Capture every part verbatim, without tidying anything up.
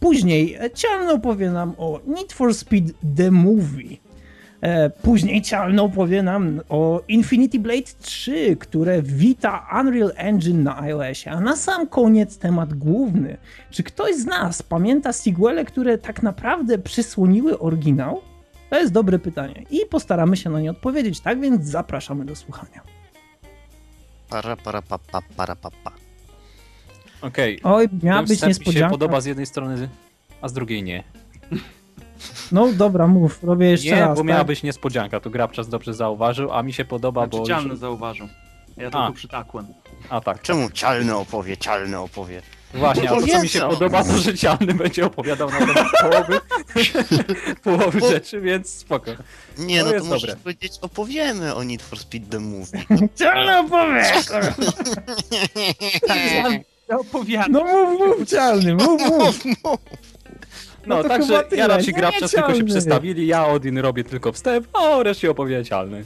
Później Cialny opowie nam o Need for Speed The Movie. Później Cialny opowie nam o Infinity Blade trzy, które wita Unreal Engine na iOSie. A na sam koniec temat główny. Czy ktoś z nas pamięta sequele, które tak naprawdę przysłoniły oryginał? To jest dobre pytanie i postaramy się na nie odpowiedzieć, tak więc zapraszamy do słuchania. Para, para, pa, pa, para, pa, pa. Okej, Oj, miała ten być wstęp mi się niespodzianka. podoba z jednej strony, a z drugiej nie. No dobra, mów, robię jeszcze Nie, raz. bo miała tak? być niespodzianka, to Grabczas dobrze zauważył, a mi się podoba, Znaczy, bo... Cialny zauważył. Ja A. tylko przytakłem. A tak, Czemu Cialny opowie, Cialny opowie? właśnie, a to co mi się Powiedzą. podoba, to że Cialny będzie opowiadał na temat połowy, połowy Bo- rzeczy, więc spoko. Nie, To no to jest możesz dobre. powiedzieć, opowiemy o Need for Speed The Movie. Cialny opowie! Opowiadam. No mów, mów, Cialny, mów, mów. No, No to chyba także tyle. ja raczej Nie, Grabczas tylko się Cialny. przestawili, ja Odin robię tylko wstęp, a reszcie opowie Cialny.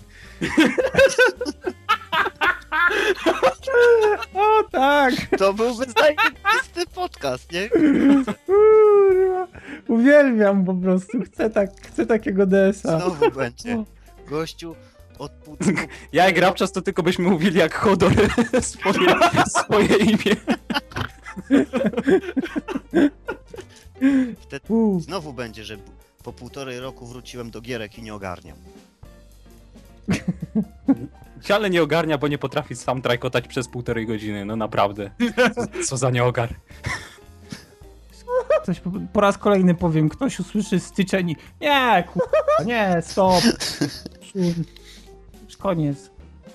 O tak! To byłby zajebisty podcast, nie? Kurwa. Uwielbiam po prostu, chcę, tak, chcę takiego D S a. Znowu będzie. Gościu od pół... Ja i Grabczas to tylko byśmy mówili jak Hodor swoje, swoje imię. Wtedy U, znowu będzie, że po półtorej roku wróciłem do gierek i nie ogarniam. Cialny nie ogarnia, bo nie potrafi sam trajkotać przez półtorej godziny, no naprawdę. Co, co za nieogar. Coś po, po raz kolejny powiem, ktoś usłyszy styczeń i... Nie, kurwa, nie, stop. Już koniec.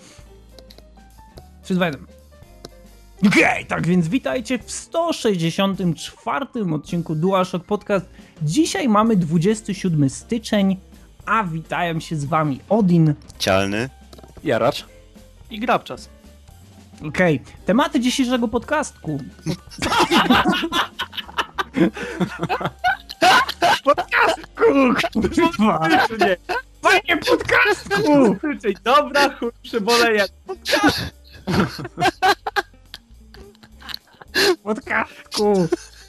trzy, dwa, jeden. Okej, okay, tak więc witajcie w sto sześćdziesiątym czwartym odcinku DualShock Podcast. Dzisiaj mamy dwudziesty siódmy styczeń, a witają się z wami Odin. Cialny? Jaracz. I Grabczas. Okej, okay. Tematy dzisiejszego podcastku. Podcastku, kurwa! Panie podcastku! Dobra, chuj, przeboleję. Podcastku!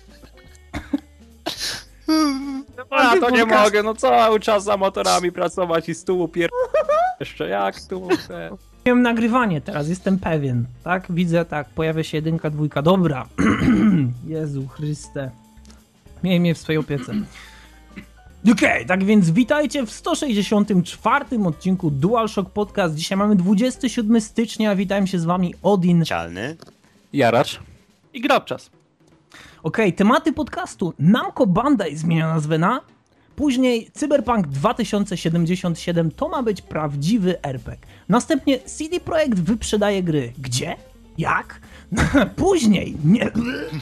A to nie podcast. mogę, no cały czas za motorami pracować i stół pier... Jeszcze jak tu? Miałem nagrywanie teraz, jestem pewien, tak? Widzę, tak, pojawia się jedynka, dwójka, dobra. Jezu Chryste. Miej mnie w swojej opiece. Okej, okay, tak więc witajcie w sto sześćdziesiątym czwartym odcinku DualShock Podcast. Dzisiaj mamy dwudziestego siódmego stycznia, witam się z wami Odin. Cialny? Jaracz. I Grabczas. Okej, okay, tematy podcastu. Namco Bandai zmienia nazwę na... Później Cyberpunk dwa tysiące siedemdziesiąt siedem to ma być prawdziwy er pe gie. Następnie C D Projekt wyprzedaje gry. Gdzie? Jak? Później nie...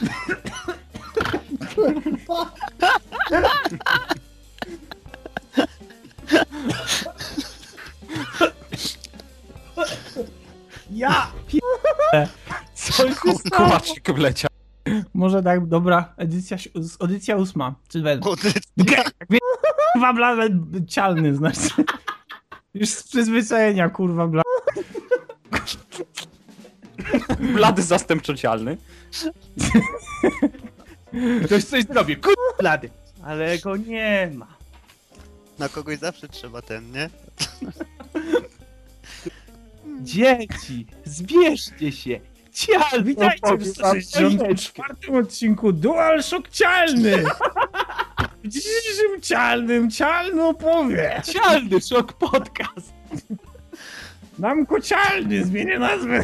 Ja p... Coś się stało? Kumaczyk wleciał. Może tak, dobra, edycja, si- edycja ósma, czy we... Audycja. Kurwa bla, cialny, znaczy. Już z przyzwyczajenia, kurwa bla. Blady zastępczocialny. Ktoś coś zrobi. Kur... blady. Ale go nie ma. Na kogoś zawsze trzeba ten, nie? Dzieci, zbierzcie się. Cial, Witajcie w sto sześćdziesiątym czwartym odcinku DualShock Cialny! W dzisiejszym cialnym, cialny opowie! Cialny Shock Podcast. Namco Cialny, zmienię nazwę!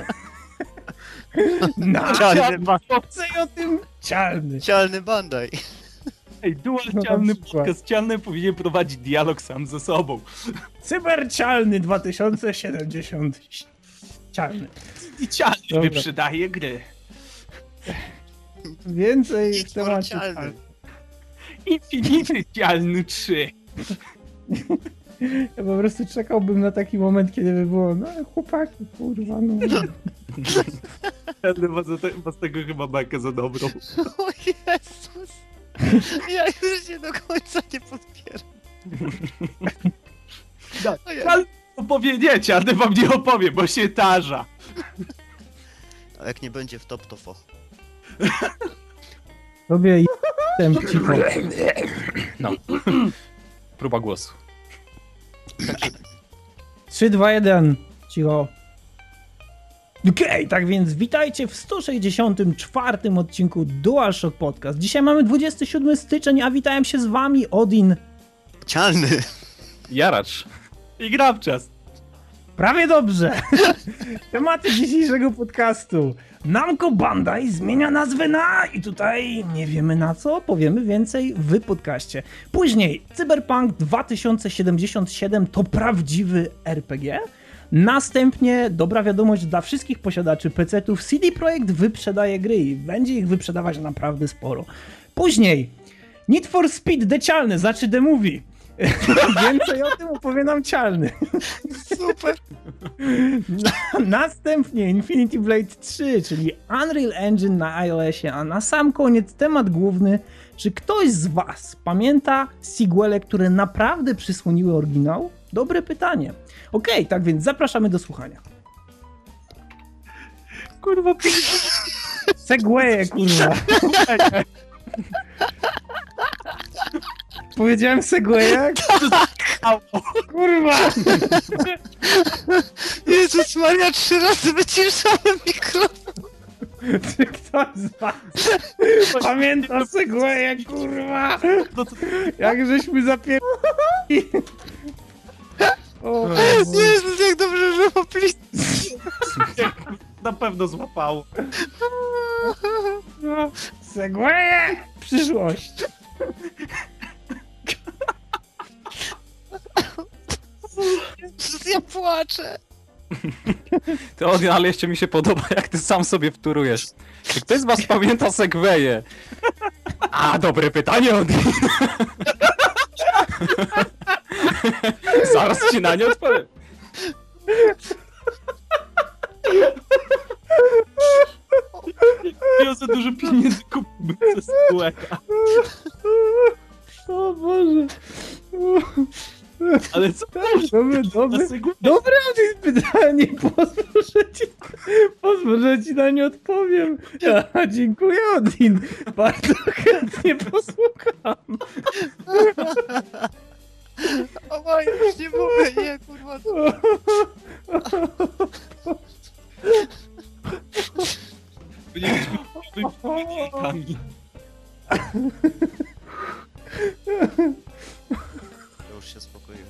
Na Cialny, co o tym cialny! Cialny Bandai. Ej, Dual No na Cialny przykład. Podcast. Cialny powinien prowadzić dialog sam ze sobą. Cybercialny dwa tysiące siedemdziesiąt cialny. I Cialny Dobra. wyprzedaje gry. Więcej w Need for temacie Cialny. cialny. Infinity Cialny trzy. Ja po prostu czekałbym na taki moment, kiedy by było, no chłopaki, kurwa, no. Cialny ma, za te, ma z tego chyba bekę za dobrą. O Jezus. Ja już się do końca nie podpieram. O Jezu. Cialny opowie nie, Cialny wam nie opowie, bo się tarza. A jak nie będzie w top, to fo. Robię Wstęp, cicho. No. Próba głosu. trzy, dwa, jeden. Cicho. Okej, okay, tak więc witajcie w sto sześćdziesiątym czwartym odcinku DualShock Podcast. Dzisiaj mamy dwudziestego siódmego stycznia, a witałem się z wami Odin. Cialny. Jaracz. I Grabczas. Prawie dobrze. Tematy dzisiejszego podcastu. Namco Bandai zmienia nazwę na... I tutaj nie wiemy na co, powiemy więcej w podcaście. Później Cyberpunk dwa tysiące siedemdziesiąt siedem to prawdziwy R P G. Następnie dobra wiadomość dla wszystkich posiadaczy pecetów. C D Projekt wyprzedaje gry i będzie ich wyprzedawać naprawdę sporo. Później Need for Speed Decialny, znaczy The Movie. Więcej o tym opowie nam Cialny. Super. Następnie Infinity Blade trzy, czyli Unreal Engine na iOSie, a na sam koniec temat główny. Czy ktoś z was pamięta sequele, które naprawdę przysłoniły oryginał? Dobre pytanie. Okej, okay, tak więc zapraszamy do słuchania. Kurwa, Segwaye, kurwa. Powiedziałem Segwaye? Kurwa! Jezus Maria, trzy razy wyciszałem mikrofon. Czy ktoś z was pamięta Segwaye, kurwa? Jak żeśmy zapier... O, Jezus, jak dobrze, że popli... na pewno złapało. Segwaye! Przyszłość. Jezus, ja płaczę. Ty, Odin, ale jeszcze mi się podoba, jak ty sam sobie wtórujesz. Czy ktoś z was pamięta Segwaye? A, dobre pytanie, Odin. Zaraz ci na nie odpowiem. Ja za dużo pieniędzy kupiłbym ze spółeka. O Boże. Ale co? Dobre, dobre. Dobre pytanie, pozwól, że ci, pozwól, że ci na nie odpowiem. Ja, dziękuję, Odin. Bardzo chętnie posłucham. O moje, już nie mówię, nie, kurwa. Byliśmy pieniękami. Ja już się spokoiłem.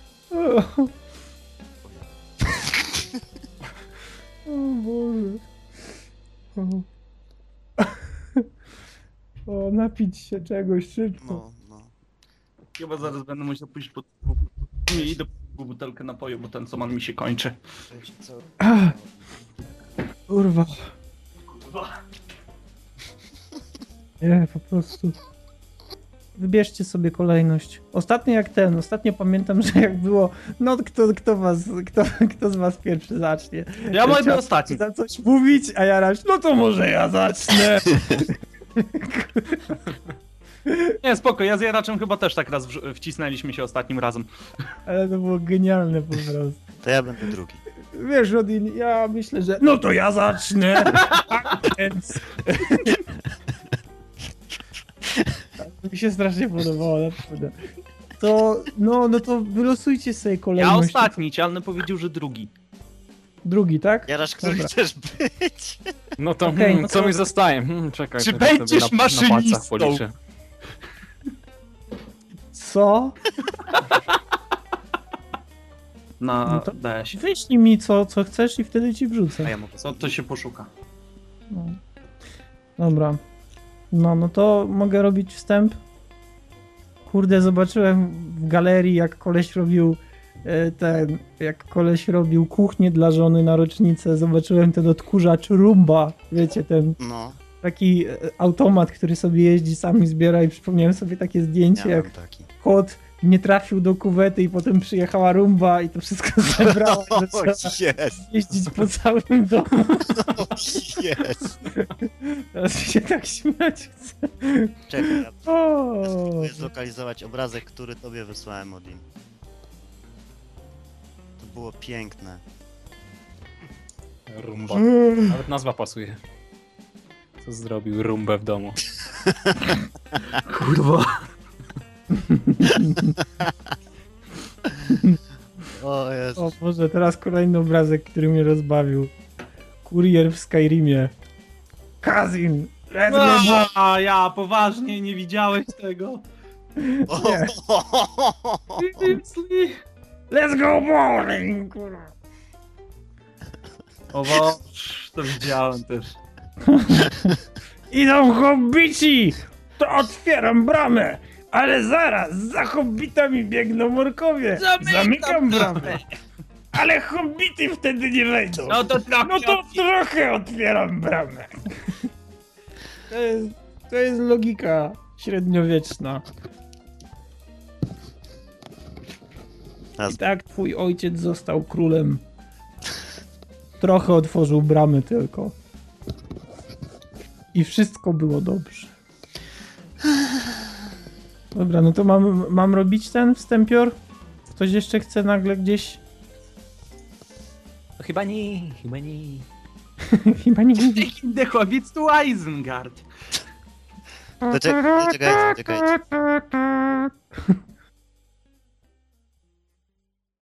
O Boże. O. O, napić się czegoś szybko. No, no. Chyba zaraz będę musiał pójść po... Nie idę po butelkę napoju, bo ten co mam mi się kończy. Wiecie co? Ach, kurwa. Nie, po prostu. Wybierzcie sobie kolejność. Ostatnio jak ten, ostatnio pamiętam, że jak było, no kto, kto was, kto, kto z was pierwszy zacznie. Ja mogę Chciał ostatni. za coś mówić, a ja raz, no to może ja zacznę. Nie, spoko, ja z Jaraczem chyba też tak raz w- wcisnęliśmy się ostatnim razem. Ale to było genialne po prostu. To ja będę drugi. Wiesz, Rodin, ja myślę, że no to ja zacznę. A więc... Mi się strasznie podobało, naprawdę. To, no, no to wylosujcie sobie Ja kolejność. ostatni, Cialny powiedział, że drugi. Drugi, tak? Jarasz, który Dobra. chcesz być? No to, Okej, hmm, no co to- mi zostaje? Hmm, czekaj, Czy to sobie będziesz na, na palcach maszynistą? policzę. Co? Na No to- D S. Wyślij mi co, co chcesz i wtedy ci A wrzucę. ja mogę. Co to się poszuka? No. Dobra. No, no to mogę robić wstęp. Kurde, zobaczyłem w galerii, jak koleś robił e, ten, jak koleś robił kuchnię dla żony na rocznicę. Zobaczyłem ten odkurzacz Roomba, wiecie, ten No, taki e, automat, który sobie jeździ, sami zbiera i przypomniałem sobie takie zdjęcie, miałem jak taki. kot nie trafił do kuwety i potem przyjechała Roomba i to wszystko zebrała i O, zaczęła jest! jeździć po całym domu. O, jest! Teraz mi się tak śmiać chce. Czekaj, ja O. próbuję zlokalizować obrazek, który tobie wysłałem, Odin. To było piękne. Rumba. Nawet nazwa pasuje. Co zrobił rumbę w domu? Kurwa. O Jezu. O Boże, teraz kolejny obrazek, który mnie rozbawił. Kurier w Skyrimie. Kazin! Let's go! A ja poważnie nie widziałeś tego. Nie. Seriously? Let's go bowling! Kurwa. O Boż, to widziałem też. Idą hobbici! To otwieram bramę! Ale zaraz, za hobbitami biegną morkowie! Zamykam bramę! Ale hobbity wtedy nie wejdą! No to trochę. No to trochę otwieram bramę! To jest, to jest logika średniowieczna. I tak twój ojciec został królem. Trochę otworzył bramy tylko. I wszystko było dobrze. Dobra, no to mam, mam robić ten wstępior? Ktoś jeszcze chce nagle gdzieś... No chyba nie, chyba nie. Chyba nie... Taking the hobbits to Isengard. Poczekaj, poczekajcie, poczekajcie.